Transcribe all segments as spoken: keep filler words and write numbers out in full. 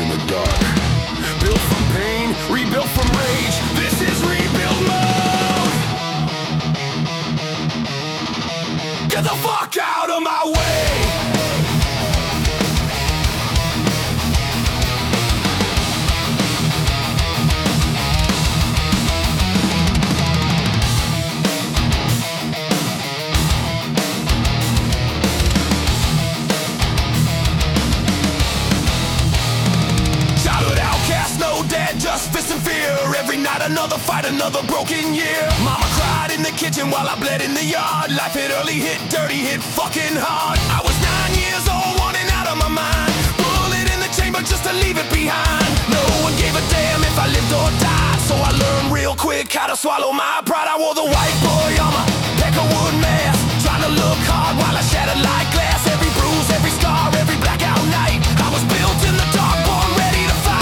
in the dark. Built from pain, rebuilt from rage. This is rebuild mode. Get the fuck out of my way. Just fist and fear. Every night another fight, another broken year. Mama cried in the kitchen while I bled in the yard. Life hit early, hit dirty, hit fucking hard. I was nine years old, running out of my mind. Bullet in the chamber just to leave it behind. No one gave a damn if I lived or died. So I learned real quick how to swallow my pride. I wore the white boy armor, peckerwood mask, trying to look hard while I shattered like glass. Every bruise, every scar, every blackout night. I was built in the dark, born ready to fight.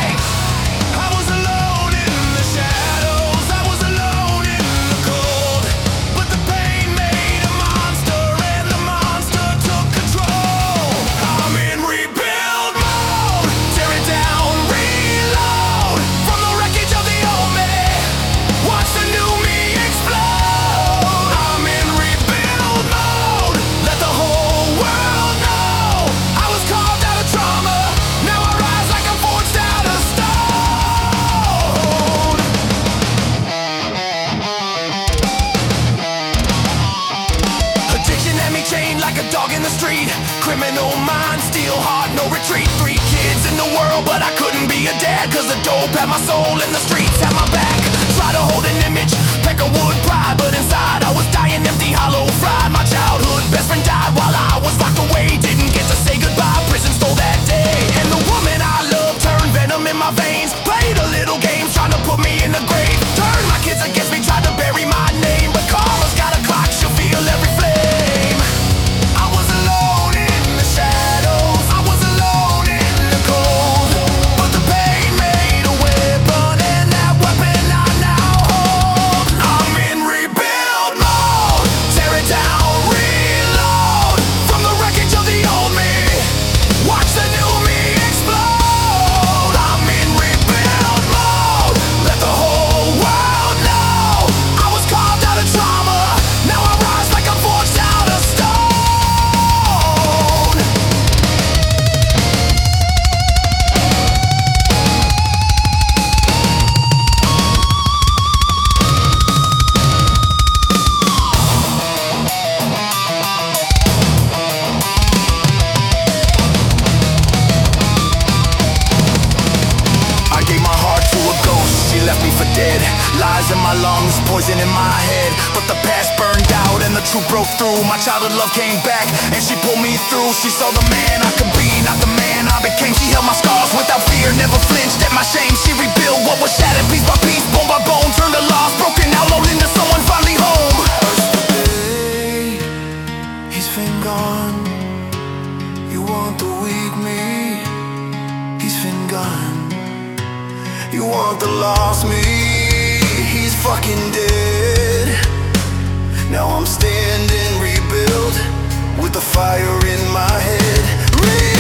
Criminal mind, steel heart, no retreat. Three kids in the world, but I couldn't be a dad. Cause the dope had my soul and the streets had my back. Try to hold an image, peckerwood pride, but inside I was dying empty, hollow, fried. My childhood best friend died while I was locked away. Didn't get to say goodbye, prison stole that day. And the woman I loved turned venom in my veins. Played a little game, trying to put me in the grave. Turned my kids against me, tried to bury my name. But karma's got a clock, she'll feel every flame. I was alone in the shadows, I was alone in the cold. But the pain made a weapon, and that weapon I now hold. I'm in rebuild mode, tear it down, reload. From the wreckage of the old me, watch the new me explode. I'm in rebuild mode, let the whole world know I was carved out of trauma, now I rise like I'm forged out of stone. I gave my heart to a ghost, she left me for dead. Lies in my lungs, poison in my head. But the past burned out and the truth broke through. My childhood love came back and she pulled me through. She saw the man I could be, not the man I became. She held my scars without fear, never flinched at my shame. She rebuilt what was shattered piece by piece, bone by bone. Turned a lost, broken outlaw into someone finally home. Yesterday, he's been gone. You want the weak me, he's been gone. You want the lost me, he's fucking dead. Now I'm standing rebuilt with the fire in my head. Re